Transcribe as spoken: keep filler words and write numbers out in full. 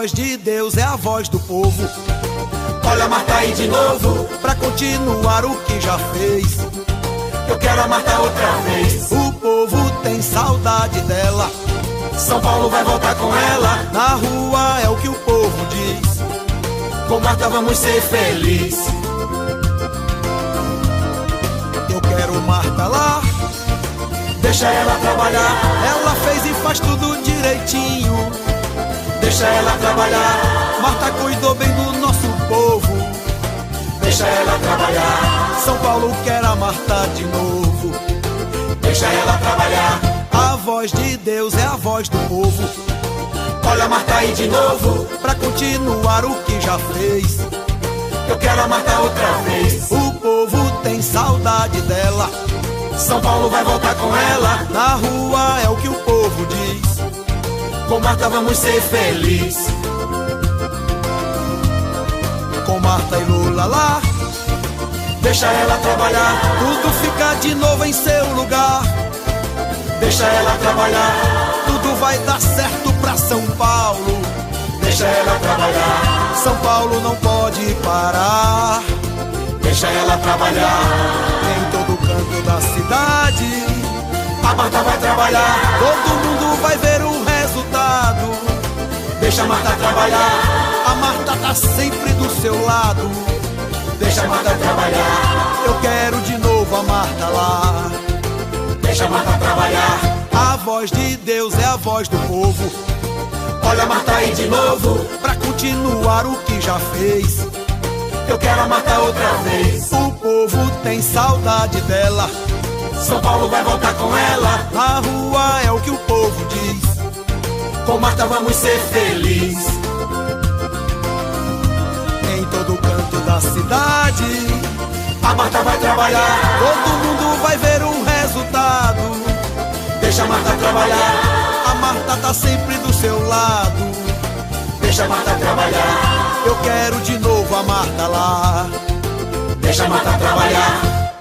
voz de Deus é a voz do povo. Olha a Marta aí de novo, pra continuar o que já fez. eu quero a Marta outra vez. O povo tem saudade dela. São Paulo vai voltar com ela. Na rua é o que o povo diz. Com Marta vamos ser felizes. Eu quero Marta lá, Deixa ela trabalhar, ela fez e faz tudo direitinho. deixa ela trabalhar, Marta cuidou bem do nosso povo. deixa ela trabalhar, São Paulo quer a Marta de novo. deixa ela trabalhar. A voz de Deus é a voz do povo. Olha a Marta aí de novo, Pra continuar o que já fez. eu quero a Marta outra vez. O povo tem saudade dela. São Paulo vai voltar com ela. Na rua é o que o povo diz. Com Marta vamos ser felizes. Com Marta e Lula lá, Deixa ela trabalhar, tudo fica de novo em seu lugar. deixa ela trabalhar, Tudo vai dar certo pra São Paulo. deixa ela trabalhar, São Paulo não pode parar. deixa ela trabalhar. Em todo canto da cidade, A Marta vai trabalhar, todo mundo vai ver o resultado. deixa a Marta trabalhar, A Marta tá sempre do seu lado. deixa a Marta trabalhar, Eu quero de novo a Marta lá. deixa a Marta trabalhar. A voz de Deus é a voz do povo. Olha a Marta aí de novo, Pra continuar o que já fez. eu quero a Marta outra vez. O povo tem saudade dela. São Paulo vai voltar com ela. Na rua é o que o povo diz. Com Marta vamos ser felizes. Em todo canto da cidade, A Marta vai trabalhar, todo mundo vai ver o resultado. deixa a Marta trabalhar, A Marta tá sempre do seu lado. deixa a Marta trabalhar, Eu quero de novo a Marta lá. deixa a Marta trabalhar.